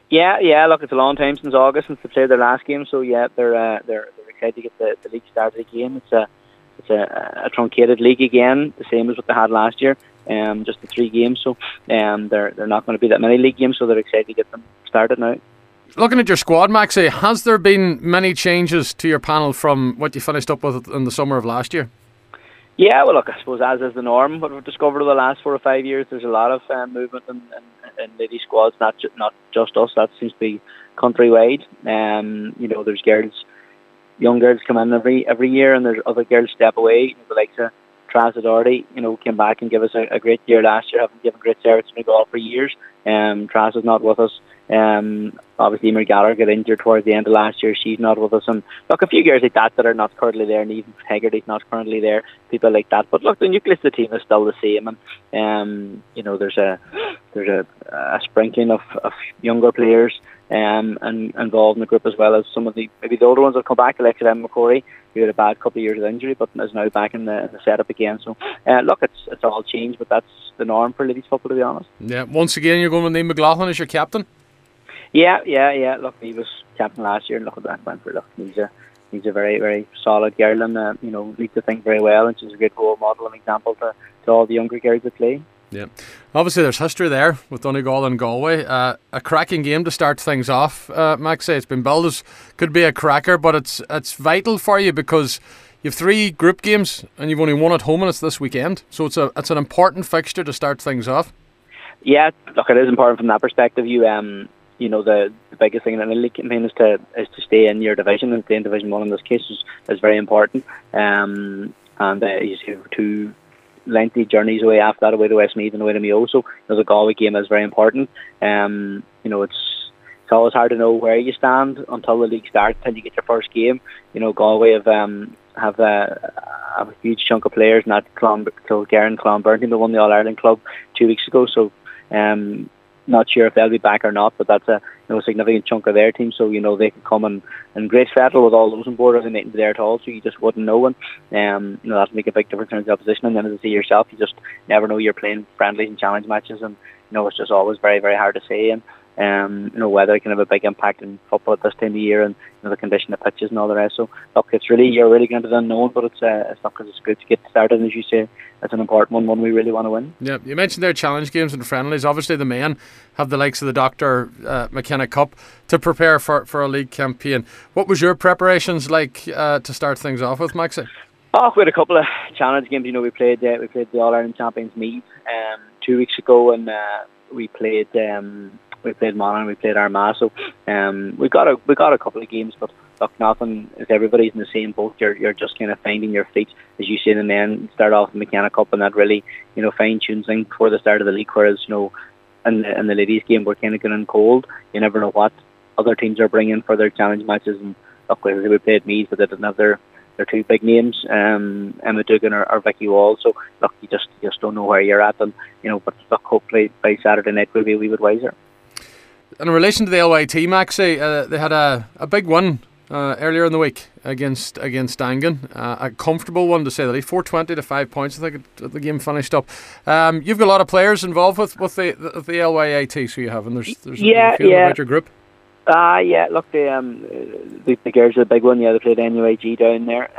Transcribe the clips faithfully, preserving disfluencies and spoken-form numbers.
Yeah, yeah. Look, it's a long time since August since they played their last game. So yeah, they're uh, they're they're excited to get the, the league started again. It's a it's a, a truncated league again, the same as what they had last year. Um, just the three games. So um, they're they're not going to be that many league games. So they're excited to get them started now. Looking at your squad, Maxie, has there been many changes to your panel from what you finished up with in the summer of last year? Yeah, well, look, I suppose as is the norm, what we've discovered over the last four or five years, there's a lot of um, movement in, in, in ladies squads, not ju- not just us. That seems to be countrywide. Um, you know, there's girls, young girls come in every every year, and there's other girls step away. You know, the likes of Traz Doherty, you know, came back and gave us a, a great year last year, having given great service to Miguel for years. Um, Traz is not with us. Um, obviously, Emer Gallagher got injured towards the end of last year. She's not with us. And look, a few girls like that that are not currently there, and even Hegarty's not currently there. People like that. But look, the nucleus of the team is still the same. And um, you know, there's a there's a, a sprinkling of, of younger players um, and involved in the group, as well as some of the maybe the older ones will come back. Like Emma McCrory, who had a bad couple of years of injury, but is now back in the, in the setup again. So uh, look, it's it's all changed, but that's the norm for ladies football, to be honest. Yeah. Once again, you're going with Niamh McLaughlin as your captain. Yeah, yeah, yeah. Look, he was captain last year, and look what that went for. Look, he's a he's a very, very solid girl, and uh, you know, leads the thing very well, and she's a great role model and example to, to all the younger girls that play. Yeah, obviously there's history there with Donegal and Galway. Uh, a cracking game to start things off. Uh, Maxie, it's been billed as could be a cracker, but it's it's vital for you because you have three group games and you've only one at home, and it's this weekend. So it's a it's an important fixture to start things off. Yeah, look, it is important from that perspective. You um. You know, the, the biggest thing in the league campaign is to is to stay in your division, and stay in Division One in this case is, is very important. Um, and uh, you have two lengthy journeys away after that, away to Westmeath and away to Mayo. So, you know, the Galway game is very important. Um, you know, it's it's always hard to know where you stand until the league starts, until you get your first game. You know, Galway have um, have, uh, have a huge chunk of players, not Kilgarran and Clonburney, they won the All Ireland club two weeks ago. So. Um, Not sure if they'll be back or not, but that's a you know significant chunk of their team. So you know they can come in and great fettle with all those on board, and they mightn't be there at all. So you just wouldn't know, and um, you know that'll make a big difference in the opposition. And then as you see yourself, you just never know. You're playing friendlies and challenge matches, and you know it's just always very very hard to say. And um, you know weather can have a big impact in football at this time of year, and you know the condition of pitches and all the rest. So look, it's really you're really going to the unknown, but it's uh, it's not because it's good to get started, and as you say. It's an important one, one we really want to win. Yeah, you mentioned their challenge games and friendlies. Obviously, the men have the likes of the Doctor uh, McKenna Cup to prepare for, for a league campaign. What was your preparations like uh, to start things off with, Maxie? Oh, we had a couple of challenge games. You know, we played uh, we played the All Ireland Champions Meath um, two weeks ago, and uh, we played um, we played Monaghan, we played Armagh. So um, we got a we got a couple of games, but look, nothing. If everybody's in the same boat, you're you're just kind of finding your feet, as you say. And then start off the McKenna Cup, and that really you know fine tunes things before the start of the league. Whereas you know, in the, in the ladies' game, we're kind of going in cold. You never know what other teams are bringing for their challenge matches. And look, we played Meath, but they didn't have their their two big names, um, Emma Dugan or, or Vicky Wall. So look, you just you just don't know where you're at, and you know. But look, hopefully by Saturday night we'll be a wee bit wiser. In relation to the L Y T, Maxie, uh, they had a, a big win uh, earlier in the week against against Dangan. Uh, a comfortable one to say the least. four twenty to five points, I think it, the game finished up. Um, you've got a lot of players involved with, with the, the the L Y A T, so you have, and there's, there's yeah, a few yeah. about your group. Ah, uh, yeah, look, the, um, the, the girls are the big one. Yeah, they played N U I G down there.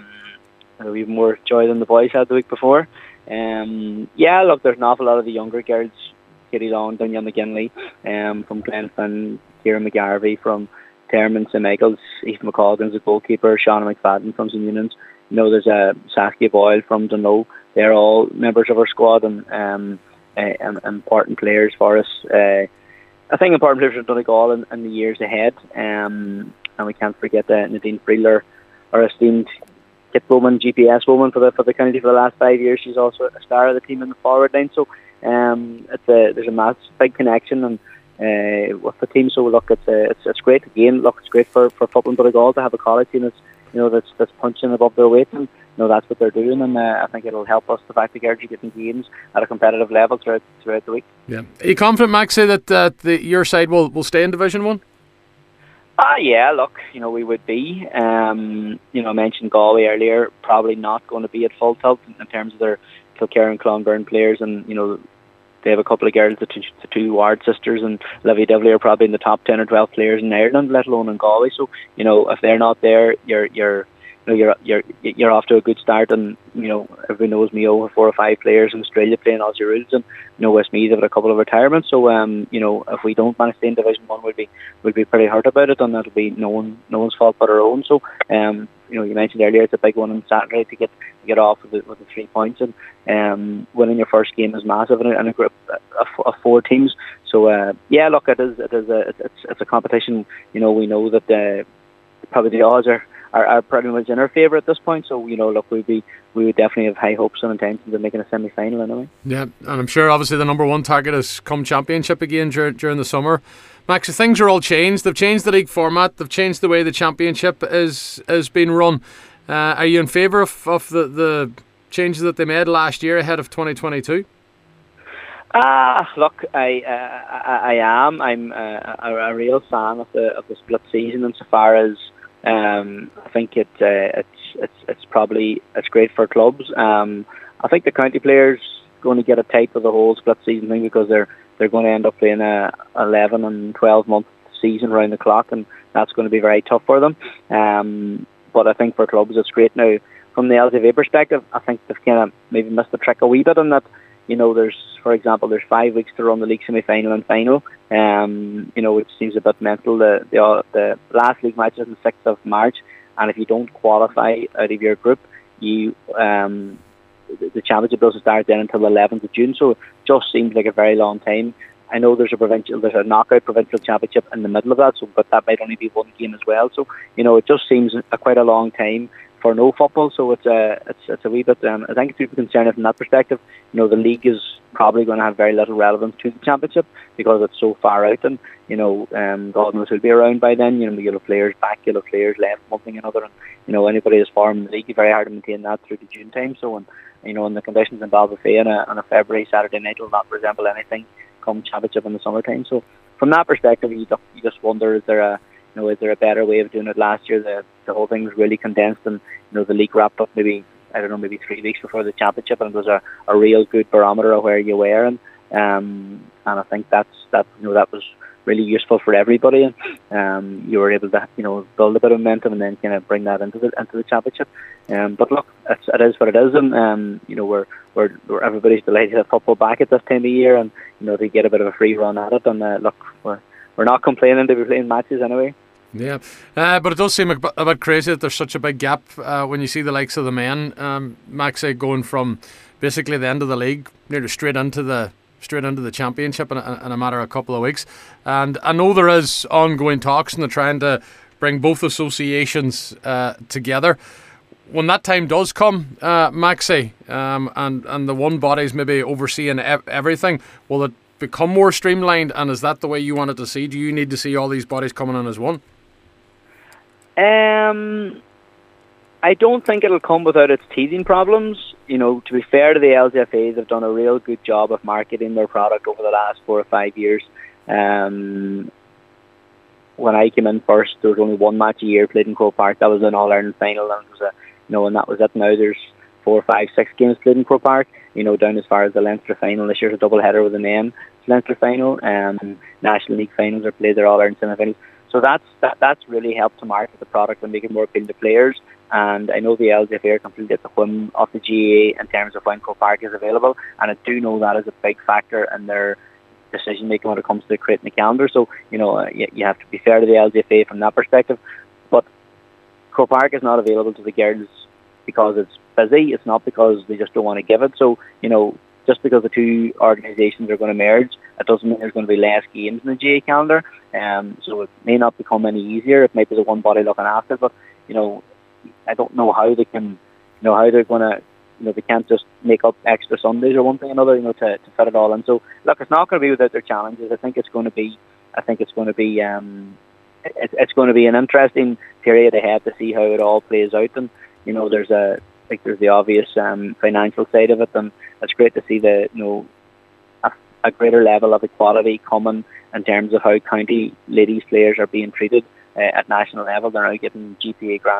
Um, we have more joy than the boys had the week before. Um, yeah, look, there's an awful lot of the younger girls. Katie Long, Dunya McGinley, um, from Glenfin, Kieran McGarvey from Termon, Saint Michael's, Eve McColgan's a goalkeeper, Shauna McFadden from Saint Unions. You know, there's a uh, Saskia Boyle from Dunlow. They're all members of our squad, and um, uh, important players for us. Uh, I think important players for Donegal in, in the years ahead. Um, and we can't forget uh, Nadine Freeler, our esteemed kit woman, G P S woman for the for the county for the last five years. She's also a star of the team in the forward line. So um, it's a, there's a massive big connection and uh, with the team. So look, it's a, it's it's great again. Look, it's great for for football in Donegal to have a college team that's you know that's that's punching above their weight, and you know that's what they're doing. And uh, I think it'll help us the fact that Gergie getting games at a competitive level throughout throughout the week. Yeah, are you confident, Maxie, that uh, the, your side will will stay in Division One? Ah, yeah, look, you know, we would be. Um, you know, I mentioned Galway earlier, probably not going to be at full tilt in terms of their Kilkerran and Clonberne players, and, you know, they have a couple of girls, the two, the two Ward sisters and Livy Dively are probably in the top ten or twelve players in Ireland, let alone in Galway. So you know, if they're not there, you're you're you know, you're you're you're off to a good start. And you know, everyone knows Mayo have four or five players in Australia playing Aussie rules, and you know, Westmeath have a couple of retirements. So um, you know, if we don't manage to stay in Division One, we'll be we'll be pretty hurt about it, and that'll be no one no one's fault but our own. So um, you know, you mentioned earlier it's a big one on Saturday to get to get off with the, with the three points, and um, winning your first game is massive in a, in a group of, of four teams. So uh, yeah, look, it is it is a it's it's a competition. You know, we know that uh, probably the odds are. Are, are pretty much in our favour at this point, so you know, look, we'd be we would definitely have high hopes and intentions of making a semi-final anyway. Yeah, and I'm sure obviously the number one target is come championship again dur- during the summer. Max, things are all changed. They've changed the league format. They've changed the way the championship is is being run. Uh, are you in favour of, of the, the changes that they made last year ahead of twenty twenty-two? Ah, look, I uh, I, I am. I'm uh, a, a real fan of the of the split season, insofar as. Um, I think it, uh, it's it's it's probably it's great for clubs. Um, I think the county players going to get a taste of the whole split season thing, because they're they're going to end up playing a eleven and twelve month season round the clock, and that's going to be very tough for them. Um, but I think for clubs it's great. Now, from the L T F A perspective, I think they've kind of maybe missed the trick a wee bit in that. You know, there's, for example, there's five weeks to run the league semi-final and final. Um, you know, which seems a bit mental. The the, the last league match is on the sixth of March, and if you don't qualify out of your group, you um, the, the championship doesn't start then until the eleventh of June. So it just seems like a very long time. I know there's a provincial, there's a knockout provincial championship in the middle of that, so but that might only be one game as well. So you know, it just seems a, quite a long time for no football. So it's a it's it's a wee bit. Um, I think it's a bit concerning from that perspective. You know, the league is probably going to have very little relevance to the championship because it's so far out, and you know, um, God knows who'll be around by then. You know, you'll have players back, you'll have players left, one thing or another, and you know, anybody that's formed in the league, it's very hard to maintain that through the June time. So, and you know, and the conditions in Balbafay on a, on a February Saturday night will not resemble anything come championship in the summertime. So, from that perspective, you you just wonder, is there a you know, is there a better way of doing it? Last year, the the whole thing was really condensed, and you know, the league wrapped up maybe, I don't know, maybe three weeks before the championship, and it was a, a real good barometer of where you were, and um, and I think that's that you know that was really useful for everybody, and um, you were able to you know build a bit of momentum and then kind of bring that into the into the championship. Um, but look, it's, it is what it is, and um, you know we're, we're we're everybody's delighted to have football back at this time of year, and you know, to get a bit of a free run at it. And uh, look, we're we're not complaining to be playing matches anyway. Yeah, uh, but it does seem a bit, a bit crazy that there's such a big gap uh, when you see the likes of the men, um, Max, say, going from basically the end of the league nearly straight into the straight into the championship in a, in a matter of a couple of weeks. And I know there is ongoing talks, and they're trying to bring both associations uh, together. When that time does come, uh, Maxi, um, and and the one body's maybe overseeing ev- everything, will it become more streamlined? And is that the way you want it to see? Do you need to see all these bodies coming in as one? Um, I don't think it'll come without its teething problems. You know, to be fair to the L T F A, they've done a real good job of marketing their product over the last four or five years. Um, when I came in first, there was only one match a year played in Croke Park. That was an All-Ireland final, and it was a, you know, and that was it. Now there's four, five, six games played in Croke Park. You know, down as far as the Leinster final this year's a double header with the men Leinster final. Um, National League finals are played. They're All-Ireland semi-finals. So that's that, that's really helped to market the product and make it more appealing to players. And I know the L T F A are completely at the whim of the G A A in terms of when Croke Park is available, and I do know that is a big factor in their decision making when it comes to creating the calendar. So you know, uh, you, you have to be fair to the L T F A from that perspective. But Croke Park is not available to the girls because it's busy. It's not because they just don't want to give it. So you know, just because the two organisations are going to merge, it doesn't mean there's going to be less games in the G A A calendar. Um, so it may not become any easier. It might be the one body looking after it, but you know, I don't know how they can, you know, how they're going to, you know, they can't just make up extra Sundays or one thing or another, you know, to, to fit it all in. So look, it's not going to be without their challenges. I think it's going to be, I think it's going to be, um, it, it's going to be an interesting period ahead to see how it all plays out. And you know, there's a, I think there's the obvious um, financial side of it, and it's great to see the, you know, a, a greater level of equality coming in terms of how county ladies players are being treated uh, at national level. They're now getting G P A grants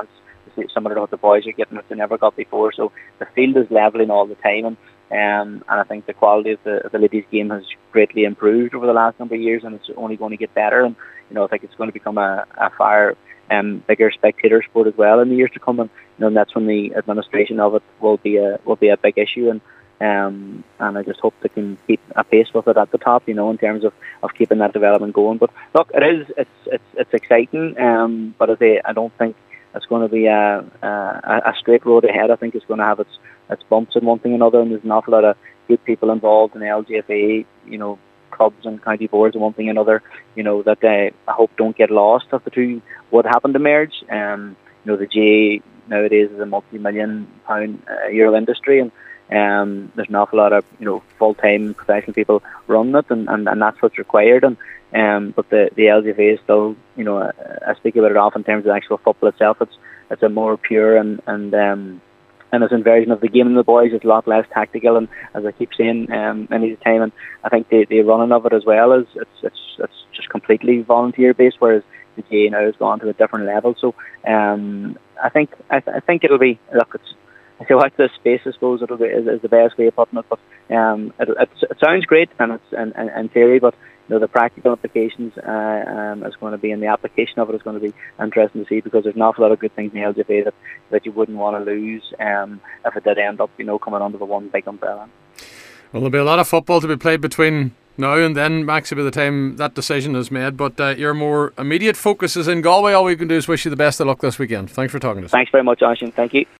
similar to what the boys are getting, which they never got before. So the field is levelling all the time, and um, and I think the quality of the, of the ladies' game has greatly improved over the last number of years, and it's only going to get better. And you know, I think it's going to become a, a far um, bigger spectator sport as well in the years to come. And you know, and that's when the administration of it will be a will be a big issue. And Um, and I just hope they can keep a pace with it at the top, you know, in terms of, of keeping that development going. But look, it is it's it's it's exciting. Um, but as I, I don't think it's going to be a, a a straight road ahead. I think it's going to have its its bumps and one thing and another. And there's an awful lot of good people involved in the L G F A, you know, clubs and county boards and one thing and another. You know that uh, I hope don't get lost if the two would happen to merge. Um, you know, the G A A nowadays is a multi-million pound uh, euro industry, and Um, there's an awful lot of you know full-time professional people running it, and, and, and that's what's required. And um, but the the L G F A is still, you know, I, I speak about it often in terms of the actual football itself. It's it's a more pure and and um, innocent version of the game. And the boys is a lot less tactical, and as I keep saying, um, any of the time. And I think the the running of it as well is it's it's it's just completely volunteer based, whereas the G A A now has gone to a different level. So um, I think I, th- I think it'll be look it's. So watch this space, I suppose, it'll be, is, is the best way of putting it. But um, it, it, it sounds great, and it's in, in, in theory, but you know the practical implications uh, um, is going to be, and the application of it is going to be interesting to see, because there's an awful lot of good things in the L G F A that, that you wouldn't want to lose um, if it did end up, you know, coming under the one big umbrella. Well, there'll be a lot of football to be played between now and then, Max, by the time that decision is made. But uh, your more immediate focus is in Galway. All we can do is wish you the best of luck this weekend. Thanks for talking to us. Thanks very much, Aishin. Thank you.